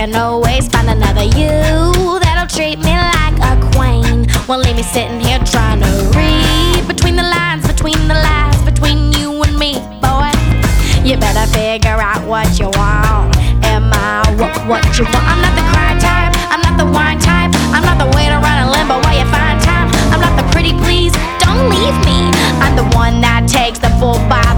can always find another you that'll treat me like a queen. Won't leave me sitting here trying to read between the lines, between the lies, between you and me, boy. You better figure out what you want. Am I what you want? I'm not the cry type, I'm not the wine type, I'm not the wait around in limbo while you find time. I'm not the pretty please, don't leave me. I'm the one that takes the full bottle